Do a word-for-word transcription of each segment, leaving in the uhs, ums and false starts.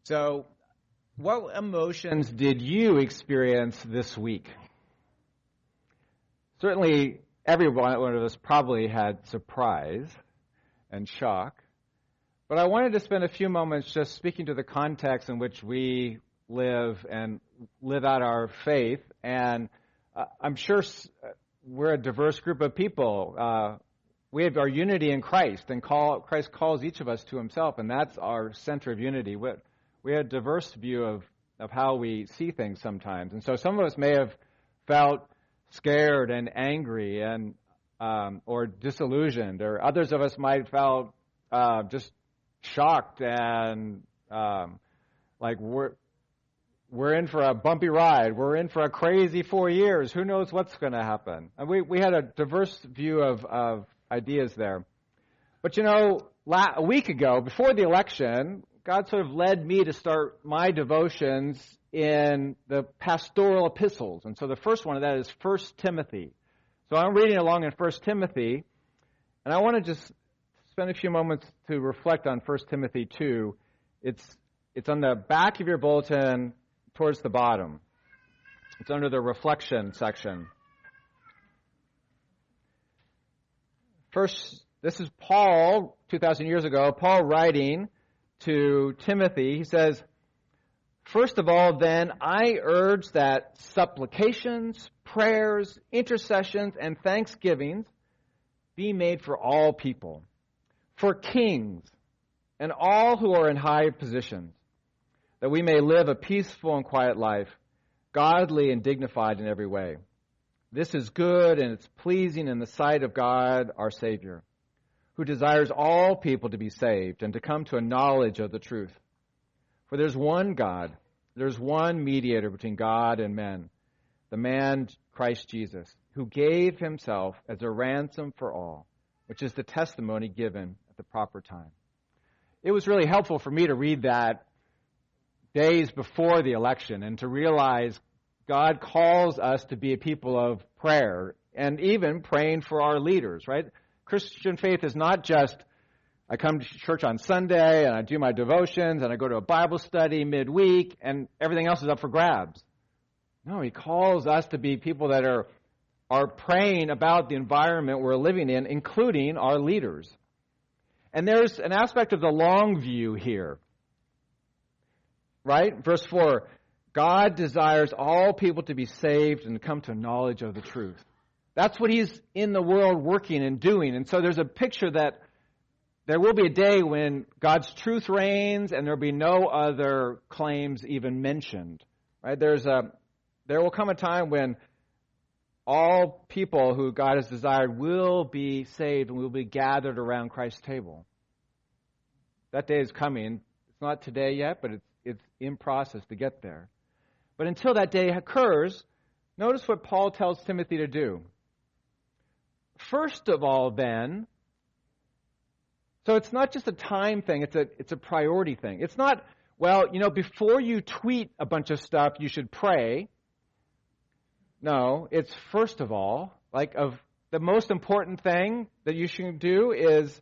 So, what emotions did you experience this week? Certainly, every one of us probably had surprise and shock. But I wanted to spend a few moments just speaking to the context in which we live and live out our faith. And uh, I'm sure we're a diverse group of people. Uh, we have our unity in Christ, and call, Christ calls each of us to himself, and that's our center of unity. We, we have a diverse view of, of how we see things sometimes. And so some of us may have felt scared and angry and um, or disillusioned, or others of us might have felt uh, just shocked and um, like we're we're in for a bumpy ride. We're in for a crazy four years. Who knows what's going to happen? And we we had a diverse view of of ideas there. But you know, la- a week ago, before the election, God sort of led me to start my devotions in the pastoral epistles. And so the first one of that is First Timothy. So I'm reading along in First Timothy, and I want to just spend a few moments to reflect on First Timothy two. It's it's on the back of your bulletin towards the bottom. It's under the reflection section. First, this is Paul, two thousand years ago, Paul writing to Timothy. He says, "First of all, then, I urge that supplications, prayers, intercessions, and thanksgivings be made for all people, for kings, and all who are in high positions, that we may live a peaceful and quiet life, godly and dignified in every way. This is good and it's pleasing in the sight of God, our Savior, who desires all people to be saved and to come to a knowledge of the truth. For there's one God, there's one mediator between God and men, the man Christ Jesus, who gave himself as a ransom for all, which is the testimony given at the proper time." It was really helpful for me to read that days before the election and to realize God calls us to be a people of prayer and even praying for our leaders, right? Christian faith is not just I come to church on Sunday and I do my devotions and I go to a Bible study midweek and everything else is up for grabs. No, he calls us to be people that are are praying about the environment we're living in, including our leaders. And there's an aspect of the long view here, right? Verse four, God desires all people to be saved and to come to a knowledge of the truth. That's what he's in the world working and doing. And so there's a picture that there will be a day when God's truth reigns and there'll be no other claims even mentioned, right? There's a, there will come a time when all people who God has desired will be saved and will be gathered around Christ's table. That day is coming. It's not today yet, but it's it's in process to get there. But until that day occurs, notice what Paul tells Timothy to do. First of all, then, so it's not just a time thing, it's a it's a priority thing. It's not, well, you know, before you tweet a bunch of stuff, you should pray. No, it's first of all, like of the most important thing that you should do is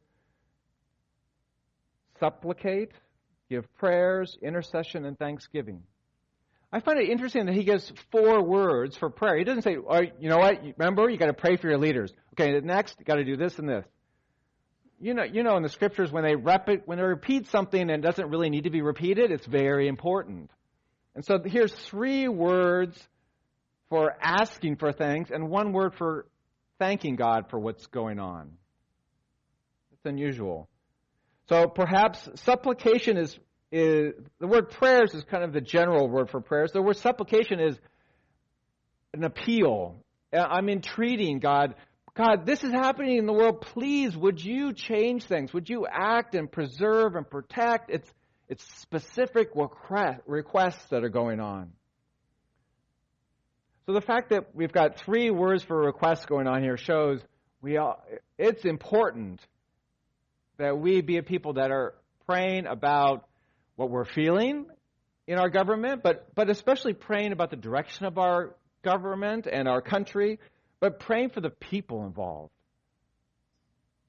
supplicate, give prayers, intercession, and thanksgiving. I find it interesting that he gives four words for prayer. He doesn't say, oh, you know what, remember, you got to pray for your leaders. Okay, next, you got to do this and this. You know, you know in the scriptures, when they rep it, when they repeat something and it doesn't really need to be repeated, it's very important. And so here's three words for asking for things and one word for thanking God for what's going on. It's unusual. So perhaps supplication is, is, the word prayers is kind of the general word for prayers. The word supplication is an appeal. I'm entreating God. God, this is happening in the world. Please, would you change things? Would you act and preserve and protect? It's, it's specific requests that are going on. So the fact that we've got three words for requests going on here shows we all, it's important that we be a people that are praying about what we're feeling in our government, but, but especially praying about the direction of our government and our country, but praying for the people involved.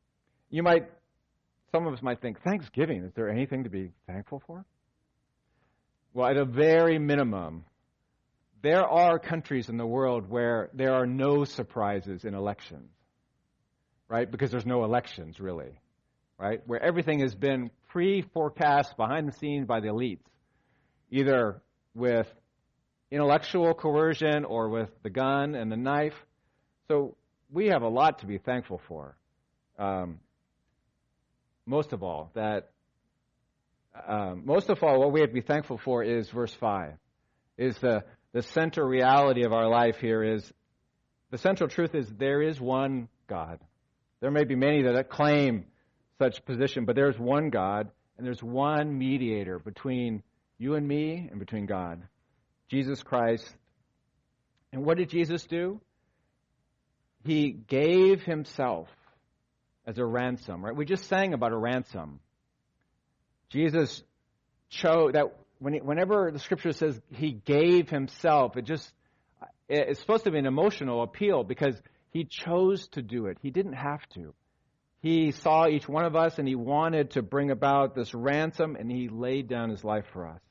You might, some of us might think, Thanksgiving, is there anything to be thankful for? well, at a very minimum, there are countries in the world where there are no surprises in elections, right? Because there's no elections, really, right? Where everything has been pre-forecast behind the scenes by the elites, either with intellectual coercion or with the gun and the knife. So we have a lot to be thankful for. Um, most of all, that um, most of all, what we have to be thankful for is verse five, is the the center reality of our life here is, the central truth is there is one God. There may be many that claim such position, but there's one God, and there's one mediator between you and me and between God, Jesus Christ. And what did Jesus do? He gave himself as a ransom, right? We just sang about a ransom. Jesus chose that when he, whenever the scripture says he gave himself, it just it's supposed to be an emotional appeal because he chose to do it. He didn't have to. He saw each one of us and he wanted to bring about this ransom, and he laid down his life for us.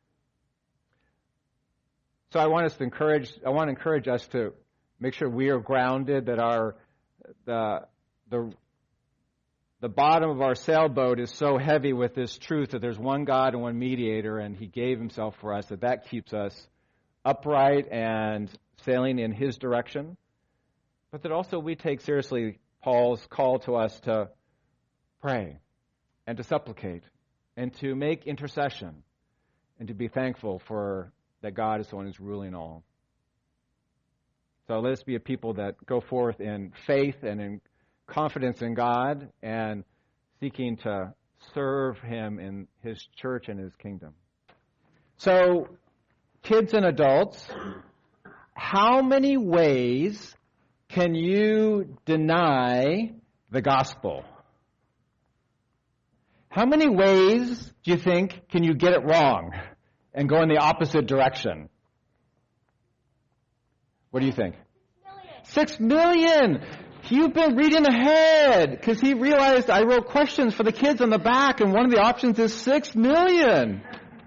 So I want us to encourage I want to encourage us to make sure we are grounded, that our the the the bottom of our sailboat is so heavy with this truth that there's one God and one mediator, and he gave himself for us, that that keeps us upright and sailing in his direction. But that also we take seriously Paul's call to us to pray and to supplicate and to make intercession and to be thankful for that God is the one who's ruling all. So let us be a people that go forth in faith and in confidence in God and seeking to serve him in his church and his kingdom. So, kids and adults, how many ways can you deny the gospel? How many ways do you think can you get it wrong and go in the opposite direction? What do you think? Six million! You've been reading ahead because he realized I wrote questions for the kids on the back, and one of the options is six million.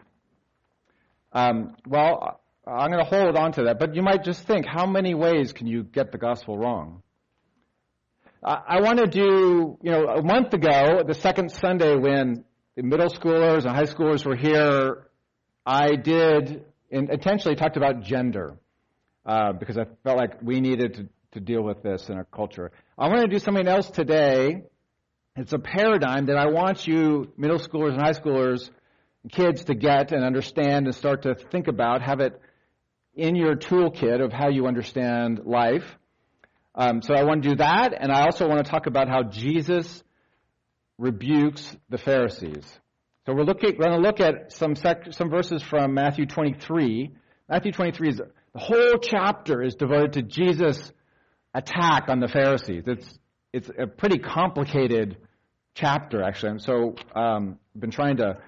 Um, well, I'm going to hold on to that, but you might just think, how many ways can you get the gospel wrong? I, I want to do, you know, a month ago, the second Sunday when the middle schoolers and high schoolers were here, I did and intentionally talked about gender uh, because I felt like we needed to to deal with this in our culture. I want to do something else today. It's a paradigm that I want you, middle schoolers and high schoolers, and kids, to get and understand and start to think about, have it in your toolkit of how you understand life. Um, so I want to do that, and I also want to talk about how Jesus rebukes the Pharisees. So we're looking, we're going to look at some sec, some verses from Matthew twenty-three. Matthew twenty-three is the whole chapter is devoted to Jesus' attack on the Pharisees. It's it's a pretty complicated chapter, actually. And so um, I've been trying to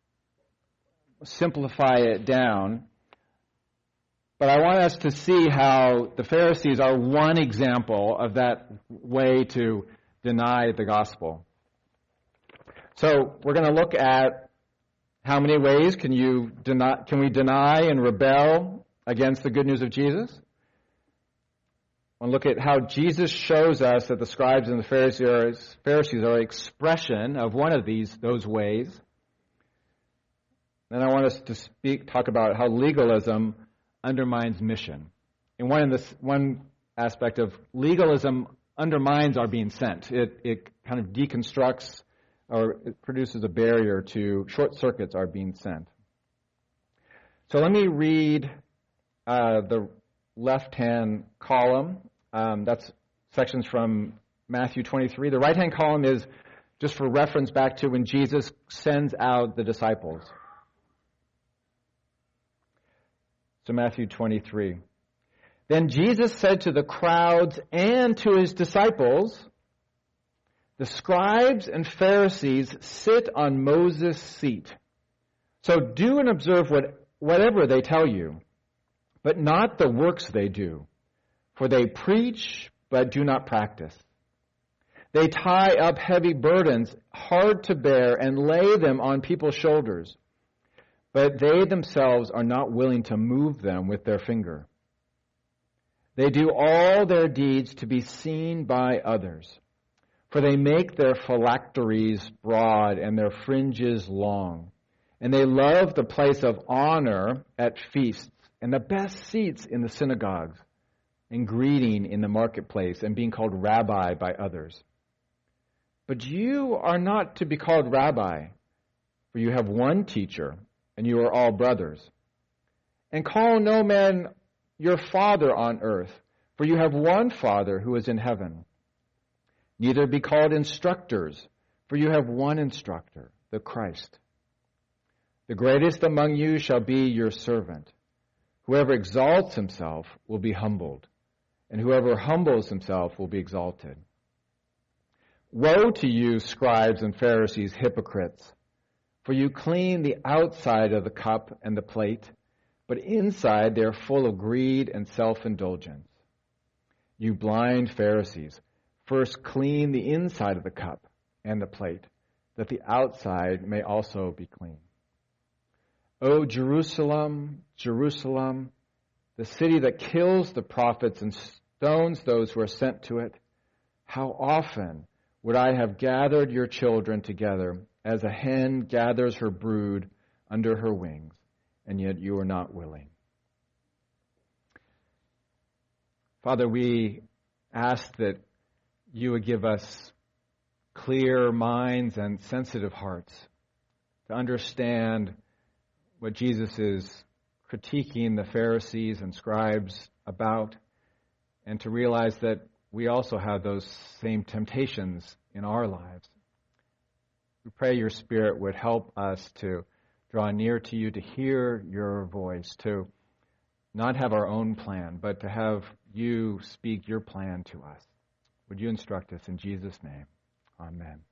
simplify it down. But I want us to see how the Pharisees are one example of that way to deny the gospel. So we're going to look at how many ways can you deny, can we deny and rebel against the good news of Jesus? We'll look at how Jesus shows us that the scribes and the Pharisees, Pharisees are an expression of one of these those ways. Then I want us to speak, talk about how legalism undermines mission. And one in this one aspect of legalism undermines our being sent. It it kind of deconstructs or it produces a barrier to short circuits our being sent. So let me read uh, the left-hand column. Um, that's sections from Matthew twenty-three. The right-hand column is just for reference back to when Jesus sends out the disciples. So Matthew twenty-three. Then Jesus said to the crowds and to his disciples, "The scribes and Pharisees sit on Moses' seat. So do and observe what, whatever they tell you, but not the works they do. For they preach, but do not practice. They tie up heavy burdens, hard to bear, and lay them on people's shoulders. but they themselves are not willing to move them with their finger. They do all their deeds to be seen by others, for they make their phylacteries broad and their fringes long, and they love the place of honor at feasts and the best seats in the synagogues, and greeting in the marketplace, and being called rabbi by others. But you are not to be called rabbi, for you have one teacher, and you are all brothers. And call no man your father on earth, for you have one Father who is in heaven. Neither be called instructors, for you have one instructor, the Christ. The greatest among you shall be your servant. Whoever exalts himself will be humbled, and whoever humbles himself will be exalted. Woe to you, scribes and Pharisees, hypocrites! For you clean the outside of the cup and the plate, but inside they are full of greed and self-indulgence. You blind Pharisees, first clean the inside of the cup and the plate, that the outside may also be clean. O Jerusalem, Jerusalem, the city that kills the prophets and stones those who are sent to it, how often would I have gathered your children together as a hen gathers her brood under her wings, and yet you are not willing. Father, we ask that you would give us clear minds and sensitive hearts to understand what Jesus is critiquing the Pharisees and scribes about, and to realize that we also have those same temptations in our lives. We pray your Spirit would help us to draw near to you, to hear your voice, to not have our own plan, but to have you speak your plan to us. Would you instruct us in Jesus' name? Amen.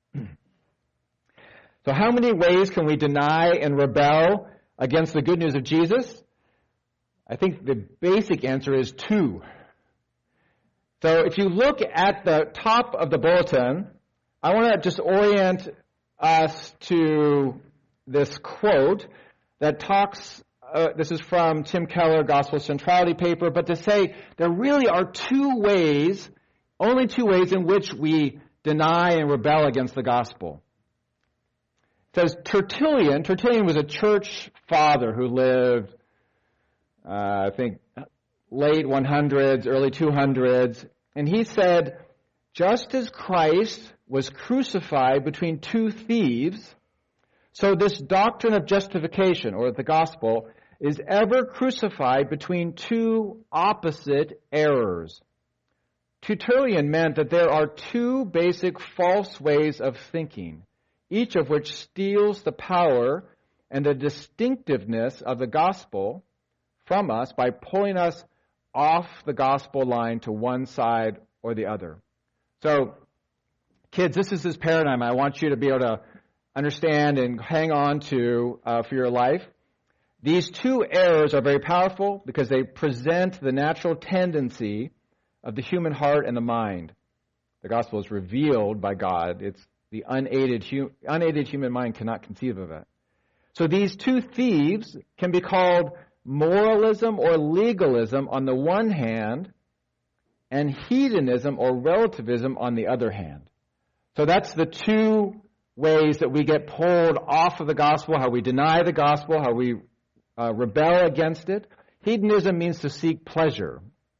So how many ways can we deny and rebel against the good news of Jesus? I think the basic answer is two. So if you look at the top of the bulletin, I want to just orient us to this quote that talks, uh, this is from Tim Keller, Gospel Centrality paper, but to say there really are two ways, only two ways in which we deny and rebel against the gospel. It says Tertullian, Tertullian was a church father who lived, uh, I think, late hundreds, early two hundreds, and he said, just as Christ was crucified between two thieves, so this doctrine of justification, or the gospel, is ever crucified between two opposite errors. Tertullian meant that there are two basic false ways of thinking, each of which steals the power and the distinctiveness of the gospel from us by pulling us off the gospel line to one side or the other. So, kids, this is his paradigm I want you to be able to understand and hang on to uh, for your life. These two errors are very powerful because they present the natural tendency of the human heart and the mind. The gospel is revealed by God. It's the unaided, hu- unaided human mind cannot conceive of it. So these two thieves can be called moralism or legalism on the one hand, and hedonism or relativism on the other hand. So that's the two ways that we get pulled off of the gospel, how we deny the gospel, how we uh, rebel against it. Hedonism means to seek pleasure.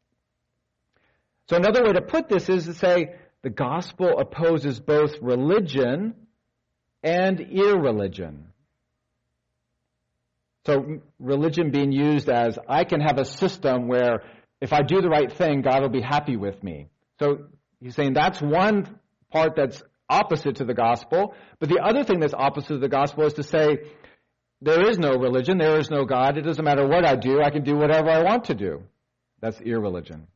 So another way to put this is to say the gospel opposes both religion and irreligion. So religion being used as, I can have a system where if I do the right thing, God will be happy with me. So he's saying that's one part that's opposite to the gospel. But the other thing that's opposite to the gospel is to say, there is no religion, there is no God. It doesn't matter what I do, I can do whatever I want to do. That's irreligion.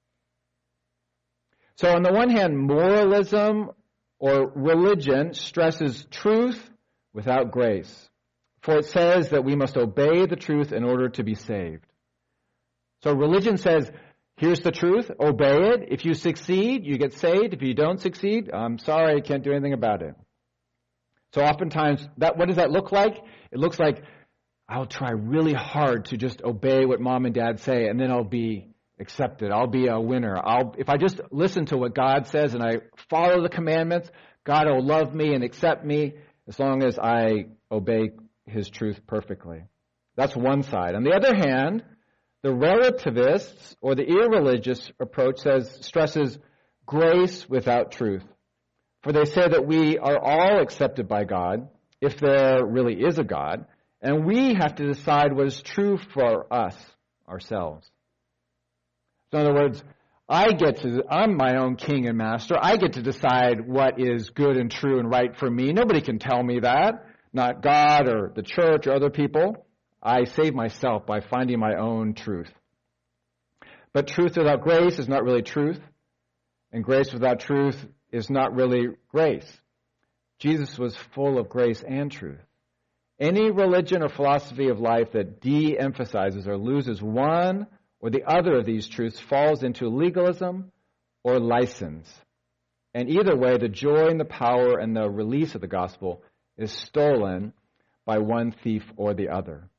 So on the one hand, moralism or religion stresses truth without grace. For it says that we must obey the truth in order to be saved. So religion says, here's the truth, obey it. If you succeed, you get saved. If you don't succeed, I'm sorry, I can't do anything about it. So oftentimes, that what does that look like? It looks like I'll try really hard to just obey what mom and dad say, and then I'll be accepted. I'll be a winner. I'll, if I just listen to what God says and I follow the commandments, God will love me and accept me as long as I obey His truth perfectly. That's one side. On the other hand, the relativists or the irreligious approach says stresses grace without truth. For they say that we are all accepted by God, if there really is a God, and we have to decide what is true for us, ourselves. So in other words, I get to, I'm my own king and master. I get to decide what is good and true and right for me. Nobody can tell me that, not God or the church or other people. I save myself by finding my own truth. But truth without grace is not really truth, and grace without truth is not really grace. Jesus was full of grace and truth. Any religion or philosophy of life that de-emphasizes or loses one or the other of these truths falls into legalism or license. And either way, the joy and the power and the release of the gospel is stolen by one thief or the other.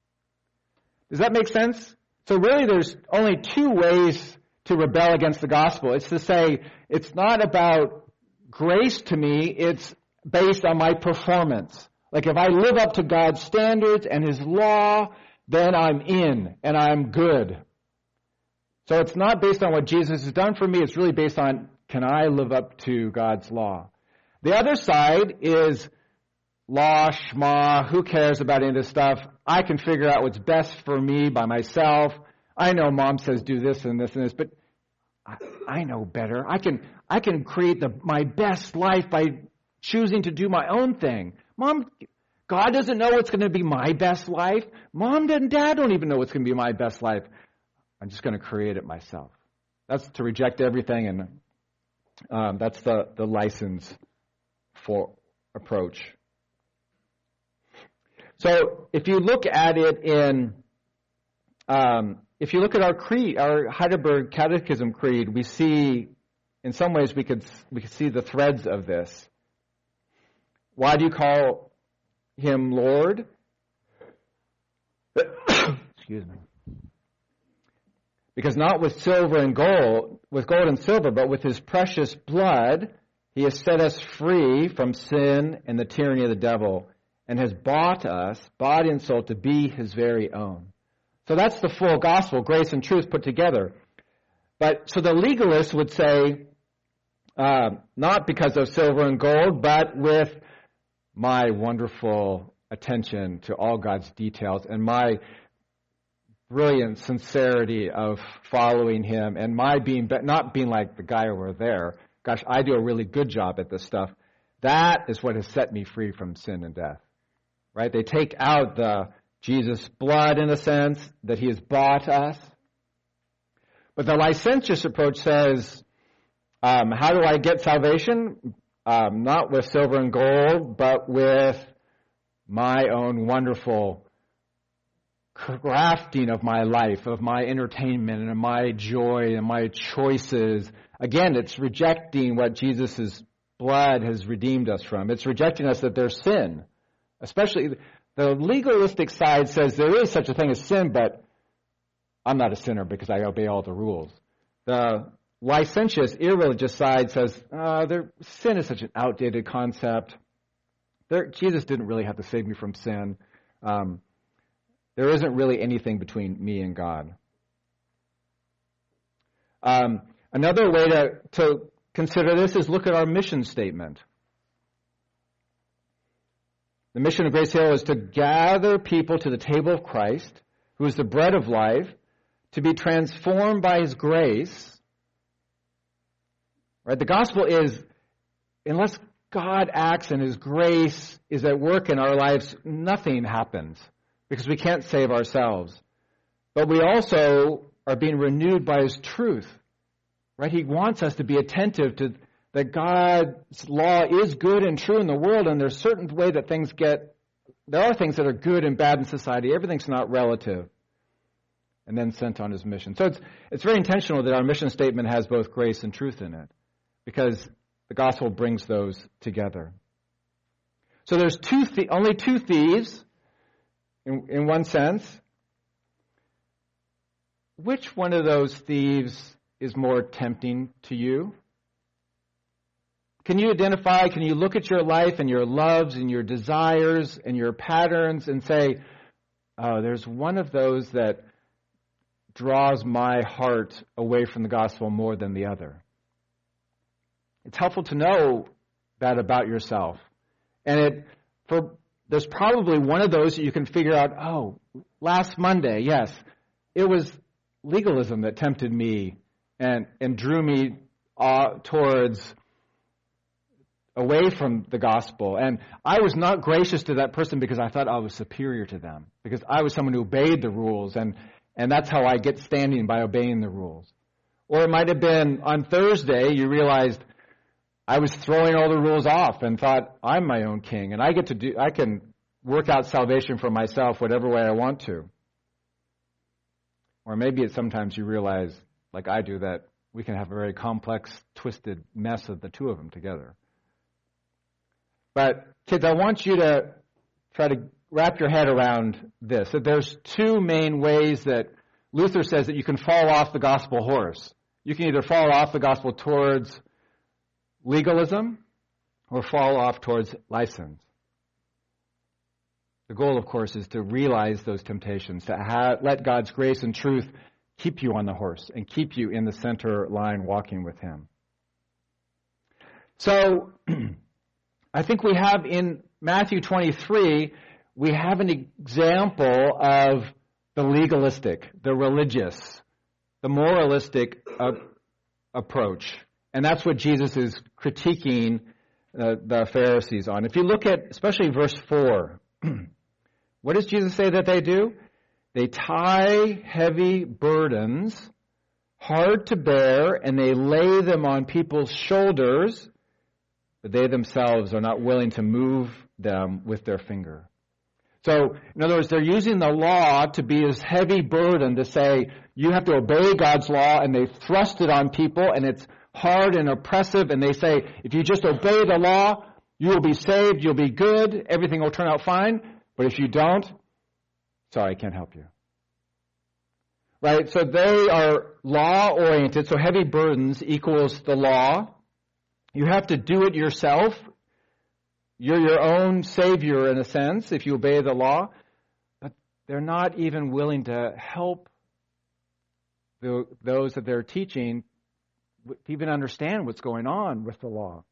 Does that make sense? So really there's only two ways to rebel against the gospel. It's to say, it's not about grace to me, it's based on my performance. Like if I live up to God's standards and His law, then I'm in and I'm good. So it's not based on what Jesus has done for me, it's really based on, can I live up to God's law? The other side is law, shma, who cares about any of this stuff? I can figure out what's best for me by myself. I know mom says do this and this and this, but I, I know better. I can I can create the my best life by choosing to do my own thing. Mom, God doesn't know what's going to be my best life. Mom and Dad don't even know what's going to be my best life. I'm just going to create it myself. That's to reject everything, and um, that's the, the license for approach. So if you look at it in, um, if you look at our creed, our Heidelberg Catechism creed, we see, in some ways, we could we could see the threads of this. Why do you call Him Lord? Excuse me. Because not with silver and gold, with gold and silver, but with His precious blood, He has set us free from sin and the tyranny of the devil, and has bought us, body and soul, to be His very own. So that's the full gospel, grace and truth put together. But so the legalists would say, uh, not because of silver and gold, but with my wonderful attention to all God's details and my brilliant sincerity of following Him and my being, not being like the guy over there. Gosh, I do a really good job at this stuff. That is what has set me free from sin and death. Right? They take out the Jesus' blood, in a sense, that He has bought us. But the licentious approach says, um, how do I get salvation? Um, not with silver and gold, but with my own wonderful crafting of my life, of my entertainment and my joy and my choices. Again, it's rejecting what Jesus' blood has redeemed us from. It's rejecting us that there's sin. Especially the legalistic side says there is such a thing as sin, but I'm not a sinner because I obey all the rules. The licentious, irreligious side says uh, there, sin is such an outdated concept. There, Jesus didn't really have to save me from sin. Um, there isn't really anything between me and God. Um, another way to, to consider this is look at our mission statement. The mission of Grace Hill is to gather people to the table of Christ, who is the bread of life, to be transformed by His grace. Right? The gospel is, unless God acts and His grace is at work in our lives, nothing happens, because we can't save ourselves. But we also are being renewed by His truth. Right? He wants us to be attentive to that God's law is good and true in the world, and there's a certain way that things get, there are things that are good and bad in society. Everything's not relative. And then sent on His mission. So it's it's very intentional that our mission statement has both grace and truth in it, because the gospel brings those together. So there's two th- only two thieves. in, in one sense. Which one of those thieves is more tempting to you? Can you identify, can you look at your life and your loves and your desires and your patterns and say, oh, there's one of those that draws my heart away from the gospel more than the other? It's helpful to know that about yourself. And it for there's probably one of those that you can figure out, oh, last Monday, yes, it was legalism that tempted me and, and drew me uh, towards away from the gospel. And I was not gracious to that person because I thought I was superior to them, because I was someone who obeyed the rules, and, and that's how I get standing, by obeying the rules. Or it might have been on Thursday you realized I was throwing all the rules off and thought I'm my own king and I get to do I can work out salvation for myself whatever way I want to. Or maybe it's sometimes you realize, like I do, that we can have a very complex, twisted mess of the two of them together. But kids, I want you to try to wrap your head around this, that there's two main ways that Luther says that you can fall off the gospel horse. You can either fall off the gospel towards legalism or fall off towards license. The goal, of course, is to realize those temptations, to have, let God's grace and truth keep you on the horse and keep you in the center line walking with Him. So, I think we have in Matthew twenty-three, we have an example of the legalistic, the religious, the moralistic uh, approach. And that's what Jesus is critiquing uh, the Pharisees on. If you look at, especially verse four, what does Jesus say that they do? They tie heavy burdens, hard to bear, and they lay them on people's shoulders, but they themselves are not willing to move them with their finger. So, in other words, they're using the law to be this heavy burden to say, you have to obey God's law, and they thrust it on people, and it's hard and oppressive, and they say, if you just obey the law, you will be saved, you'll be good, everything will turn out fine, but if you don't, sorry, I can't help you. Right? So they are law-oriented, so heavy burdens equals the law. You have to do it yourself. You're your own savior in a sense if you obey the law. But they're not even willing to help the, those that they're teaching to even understand what's going on with the law.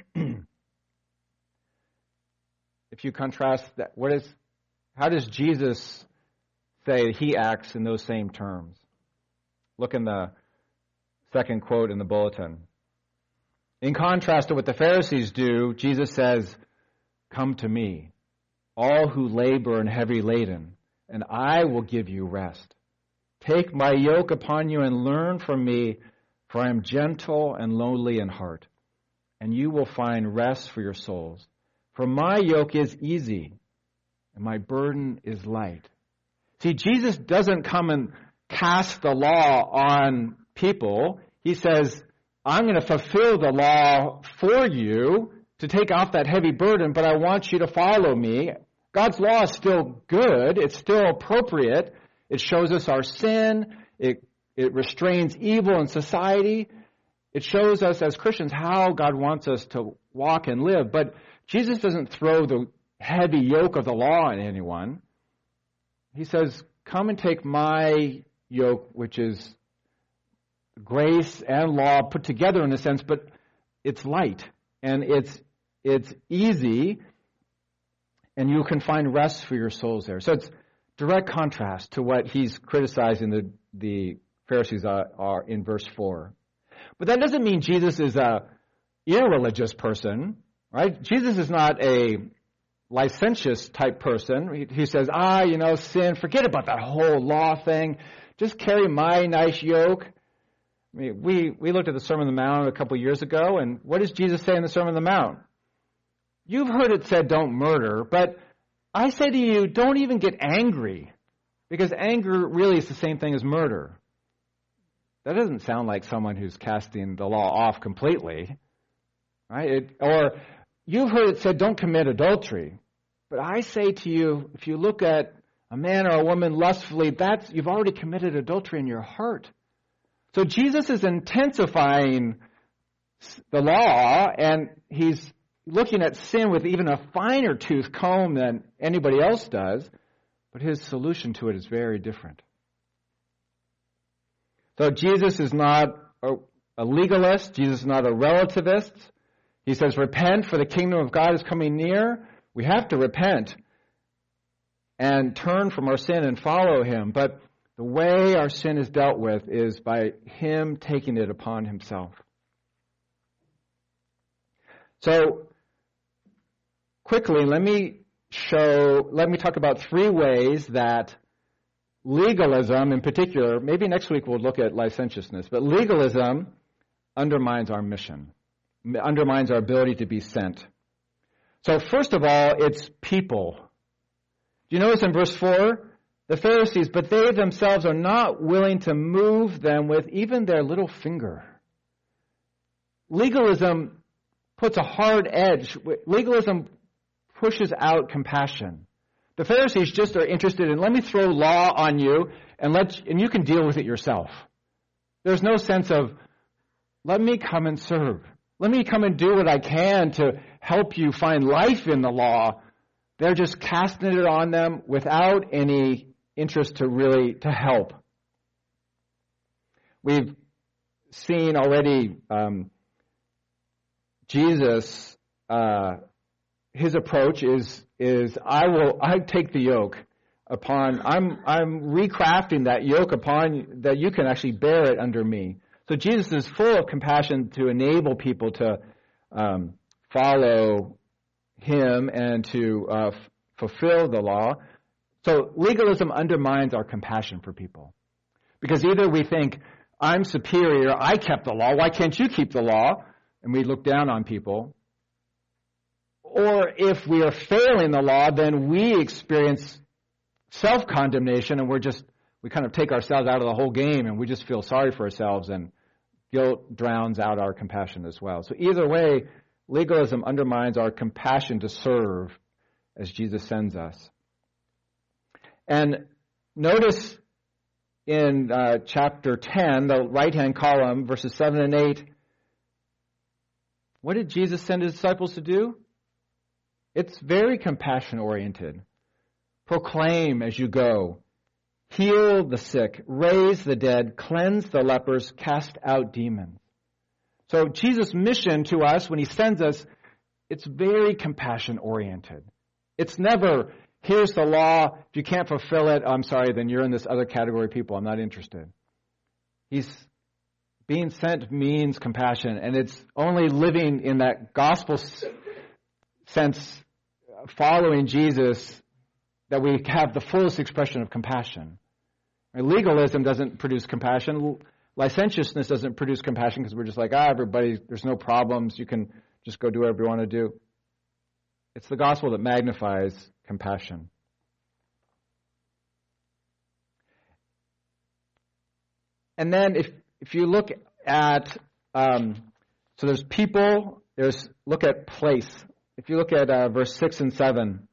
If you contrast that, what is, how does Jesus say he acts in those same terms? Look in the second quote in the bulletin. In contrast to what the Pharisees do, Jesus says, come to me, all who labor and heavy laden, and I will give you rest. Take my yoke upon you and learn from me, for I am gentle and lowly in heart, and you will find rest for your souls. For my yoke is easy, and my burden is light. See, Jesus doesn't come and cast the law on people. He says, I'm going to fulfill the law for you to take off that heavy burden, but I want you to follow me. God's law is still good. It's still appropriate. It shows us our sin. It, it restrains evil in society. It shows us as Christians how God wants us to walk and live. But Jesus doesn't throw the heavy yoke of the law on anyone. He says, come and take my yoke, which is grace and law put together in a sense, but it's light and it's it's easy, and you can find rest for your souls there. So it's direct contrast to what he's criticizing the, the Pharisees are, are in verse four. But that doesn't mean Jesus is a irreligious person, right? Jesus is not a licentious type person. He, he says, ah, you know, sin, forget about that whole law thing. Just carry my nice yoke. I mean, we, we looked at the Sermon on the Mount a couple of years ago, and what does Jesus say in the Sermon on the Mount? You've heard it said, don't murder, but I say to you, don't even get angry, because anger really is the same thing as murder. That doesn't sound like someone who's casting the law off completely, right? It, or you've heard it said, don't commit adultery, but I say to you, if you look at a man or a woman lustfully, that's, you've already committed adultery in your heart. So Jesus is intensifying the law, and he's looking at sin with even a finer tooth comb than anybody else does, but his solution to it is very different. So Jesus is not a, a legalist. Jesus is not a relativist. He says, repent, for the kingdom of God is coming near. We have to repent and turn from our sin and follow him. But the way our sin is dealt with is by him taking it upon himself. So, quickly, let me show, let me talk about three ways that legalism in particular, maybe next week we'll look at licentiousness, but legalism undermines our mission, undermines our ability to be sent. So first of all, it's people. Do you notice in verse four? The Pharisees, but they themselves are not willing to move them with even their little finger. Legalism puts a hard edge. Legalism pushes out compassion. The Pharisees just are interested in, let me throw law on you, and let and you can deal with it yourself. There's no sense of, let me come and serve. Let me come and do what I can to help you find life in the law. They're just casting it on them without any interest to really to help. We've seen already um, Jesus, uh, his approach is is I will I take the yoke upon I'm I'm recrafting that yoke upon that you can actually bear it under me. So Jesus is full of compassion to enable people to um, follow him and to uh, f- fulfill the law. So legalism undermines our compassion for people. Because either we think, I'm superior, I kept the law, why can't you keep the law? And we look down on people. Or if we are failing the law, then we experience self-condemnation and we're just, we kind of take ourselves out of the whole game and we just feel sorry for ourselves, and guilt drowns out our compassion as well. So either way, legalism undermines our compassion to serve as Jesus sends us. And notice in uh, chapter ten, the right-hand column, verses seven and eight, what did Jesus send his disciples to do? It's very compassion-oriented. Proclaim as you go. Heal the sick. Raise the dead. Cleanse the lepers. Cast out demons. So Jesus' mission to us, when he sends us, it's very compassion-oriented. It's never, here's the law. If you can't fulfill it, I'm sorry, then you're in this other category of people. I'm not interested. He's being sent means compassion, and it's only living in that gospel sense, following Jesus, that we have the fullest expression of compassion. And legalism doesn't produce compassion. Licentiousness doesn't produce compassion because we're just like, ah, everybody, there's no problems. You can just go do whatever you want to do. It's the gospel that magnifies compassion. And then if if you look at, um, so there's people, there's, look at place. If you look at uh, verse six and seven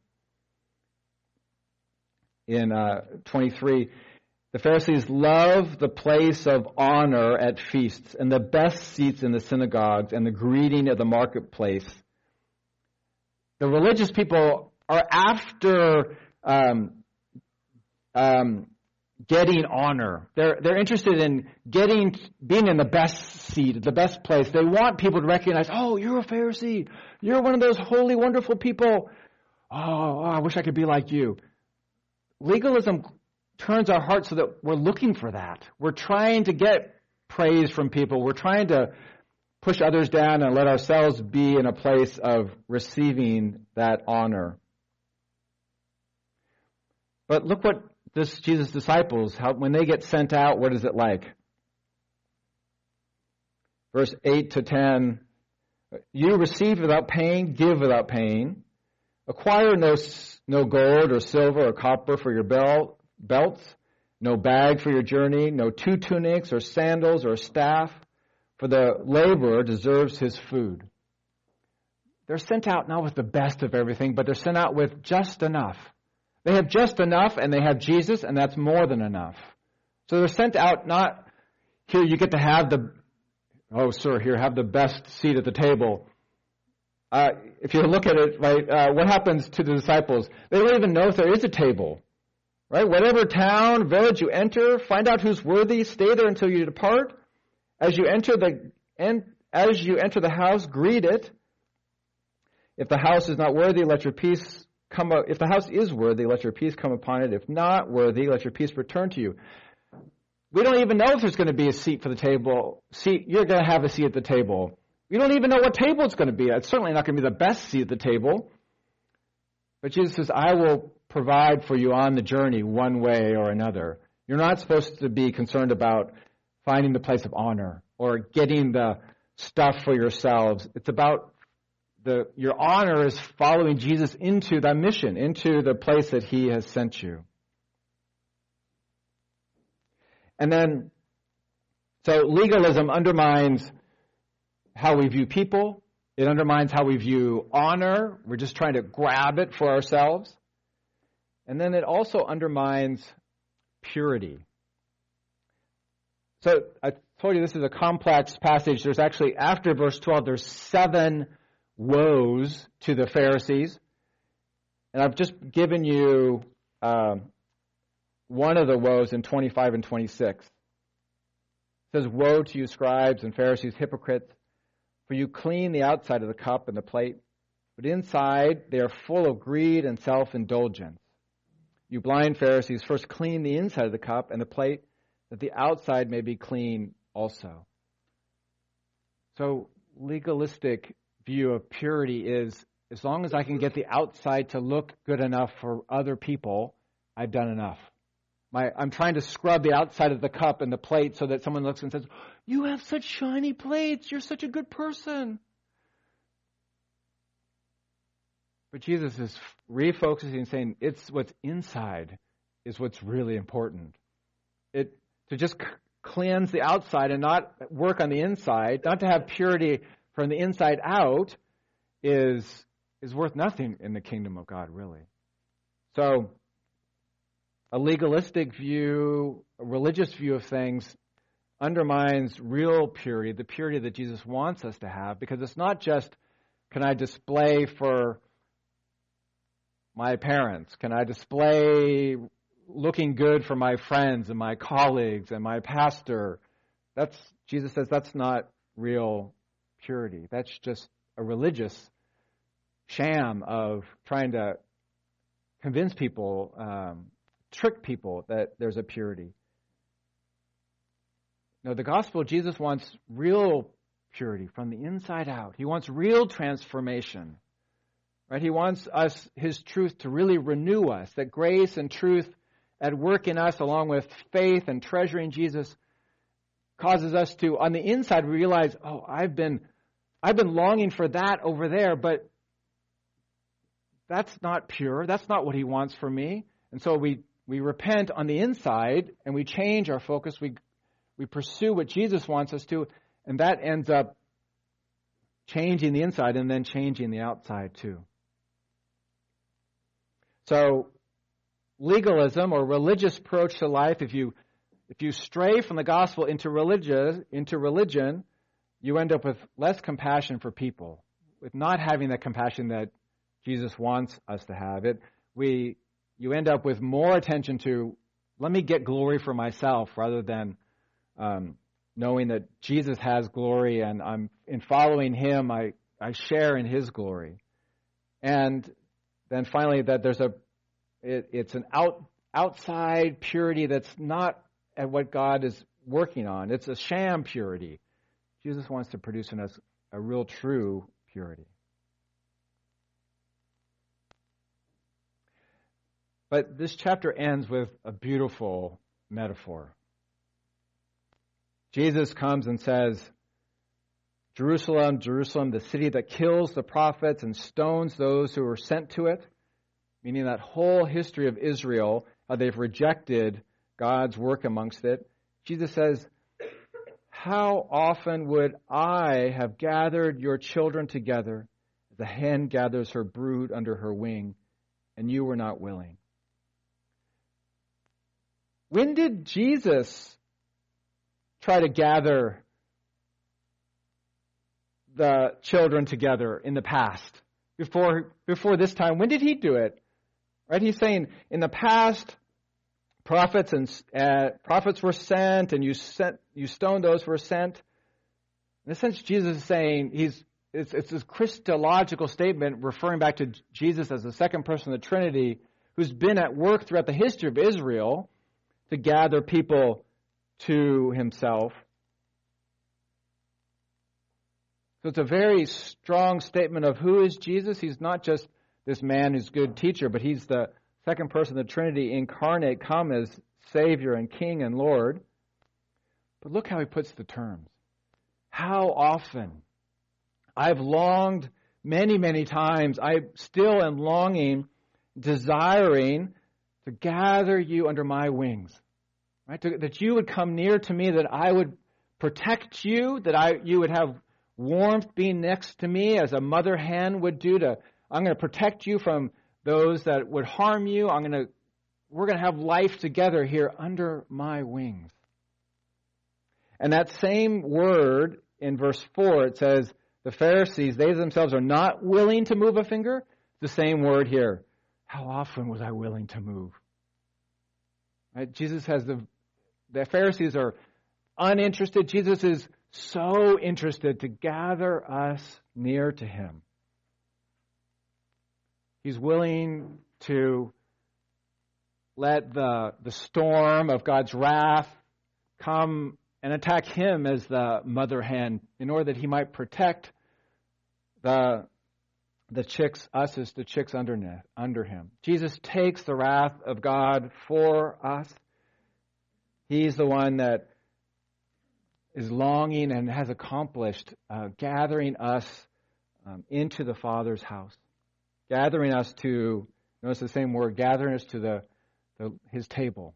in uh, twenty-three, the Pharisees love the place of honor at feasts and the best seats in the synagogues and the greeting at the marketplace. The religious people are after um, um, getting honor. They're they're interested in getting being in the best seat, the best place. They want people to recognize, oh, you're a Pharisee. You're one of those holy, wonderful people. Oh, oh I wish I could be like you. Legalism turns our hearts so that we're looking for that. We're trying to get praise from people. We're trying to push others down and let ourselves be in a place of receiving that honor. But look what this Jesus' disciples, how, when they get sent out, what is it like? Verse eight to ten, you receive without paying, give without paying. Acquire no, no gold or silver or copper for your belt, belts, no bag for your journey, no two tunics or sandals or staff, for the laborer deserves his food. They're sent out not with the best of everything, but they're sent out with just enough. They have just enough, and they have Jesus, and that's more than enough. So they're sent out not, here you get to have the, oh, sir, here, have the best seat at the table. Uh, if you look at it, right, uh, what happens to the disciples? They don't even know if there is a table, right? Whatever town, village you enter, find out who's worthy, stay there until you depart. As you enter the, and as you enter the house, greet it. If the house is not worthy, let your peace come. If the house is worthy, let your peace come upon it. If not worthy, let your peace return to you. We don't even know if there's going to be a seat for the table. Seat, you're going to have a seat at the table. We don't even know what table it's going to be. It's certainly not going to be the best seat at the table. But Jesus says, I will provide for you on the journey one way or another. You're not supposed to be concerned about finding the place of honor or getting the stuff for yourselves. It's about the your honor is following Jesus into that mission, into the place that he has sent you. And then, so legalism undermines how we view people. It undermines how we view honor. We're just trying to grab it for ourselves. And then it also undermines purity. So I told you this is a complex passage. There's actually, after verse twelve, there's seven woes to the Pharisees. And I've just given you um, one of the woes in twenty-five and twenty-six. It says, woe to you, scribes and Pharisees, hypocrites, for you clean the outside of the cup and the plate, but inside they are full of greed and self-indulgence. You blind Pharisees, first clean the inside of the cup and the plate, that the outside may be clean also. So legalistic view of purity is, as long as I can get the outside to look good enough for other people, I've done enough. My, I'm trying to scrub the outside of the cup and the plate so that someone looks and says, you have such shiny plates, you're such a good person. But Jesus is refocusing and saying, it's what's inside is what's really important. It to just c- cleanse the outside and not work on the inside, not to have purity from the inside out, is is worth nothing in the kingdom of God, really. So, a legalistic view, a religious view of things undermines real purity, the purity that Jesus wants us to have, because it's not just, can I display for my parents? Can I display looking good for my friends and my colleagues and my pastor? That's, Jesus says that's not real purity. That's just a religious sham of trying to convince people, um, trick people that there's a purity. No, the gospel, Jesus wants real purity from the inside out. He wants real transformation. Right? He wants us, his truth, to really renew us, that grace and truth at work in us, along with faith and treasuring Jesus, causes us to, on the inside, realize, oh, I've been, I've been longing for that over there, but that's not pure. That's not what he wants for me. And so we, we repent on the inside, and we change our focus. We, we pursue what Jesus wants us to, and that ends up changing the inside and then changing the outside too. So, legalism or religious approach to life, if you if you stray from the gospel into religious into religion, you end up with less compassion for people, with not having that compassion that Jesus wants us to have. It we you end up with more attention to, let me get glory for myself, rather than um, knowing that Jesus has glory, and I'm in following him, I, I share in his glory. And then finally, that there's a it, it's an out outside purity that's not at what God is working on. It's a sham purity. Jesus wants to produce in us a real, true purity. But this chapter ends with a beautiful metaphor. Jesus comes and says, Jerusalem, Jerusalem, the city that kills the prophets and stones those who are sent to it, meaning that whole history of Israel, how they've rejected God's work amongst it. Jesus says, how often would I have gathered your children together as a hen gathers her brood under her wing, and you were not willing? When did Jesus try to gather the children together in the past? Before, before this time, when did he do it? Right? He's saying, in the past, prophets and uh, prophets were sent, and you sent, you stoned those who were sent. In a sense, Jesus is saying, he's it's, it's this Christological statement referring back to Jesus as the second person of the Trinity, who's been at work throughout the history of Israel to gather people to himself. So it's a very strong statement of who is Jesus. He's not just this man who's a good teacher, but he's the second person of the Trinity incarnate, come as Savior and King and Lord. But look how he puts the terms. How often I've longed many, many times, I still am longing, desiring to gather you under my wings. Right? To, that you would come near to me, that I would protect you, that I you would have warmth being next to me as a mother hen would do. To I'm going to protect you from those that would harm you. I'm going to we're going to have life together here under my wings. And that same word in verse four, it says, the Pharisees, they themselves are not willing to move a finger. The same word here. How often was I willing to move? Right? Jesus has the, the Pharisees are uninterested. Jesus is so interested to gather us near to him. He's willing to let the, the storm of God's wrath come and attack him as the mother hen in order that he might protect the, the chicks, us as the chicks under, under him. Jesus takes the wrath of God for us. He's the one that is longing and has accomplished uh, gathering us um, into the Father's house. Gathering us to, notice the same word, gathering us to the, the his table.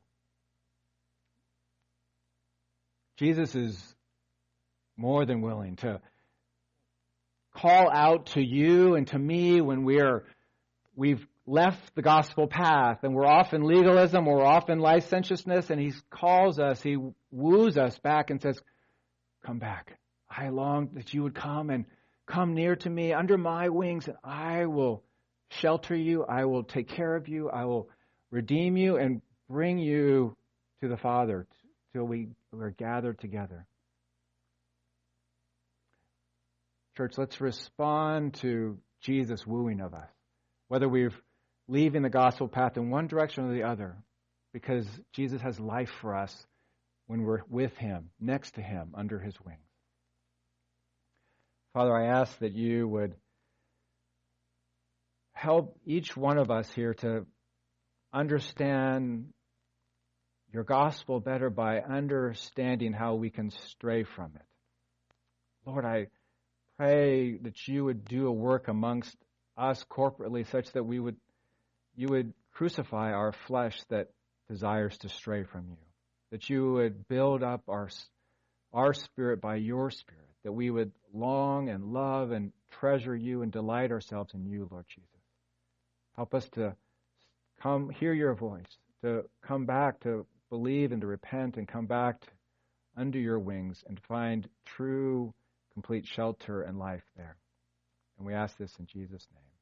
Jesus is more than willing to call out to you and to me when we're we've left the gospel path and we're off in legalism, or we're off in licentiousness, and he calls us, he woos us back and says, come back. I long that you would come and come near to me under my wings, and I will shelter you, I will take care of you, I will redeem you and bring you to the Father till we are gathered together. Church, let's respond to Jesus' wooing of us, whether we're leaving the gospel path in one direction or the other, because Jesus has life for us when we're with him, next to him, under his wings. Father, I ask that you would help each one of us here to understand your gospel better by understanding how we can stray from it. Lord, I pray that you would do a work amongst us corporately such that we would, you would crucify our flesh that desires to stray from you. That you would build up our, our spirit by your Spirit. That we would long and love and treasure you and delight ourselves in you, Lord Jesus. Help us to come hear your voice, to come back, to believe and to repent and come back to, under your wings and find true, complete shelter and life there. And we ask this in Jesus' name.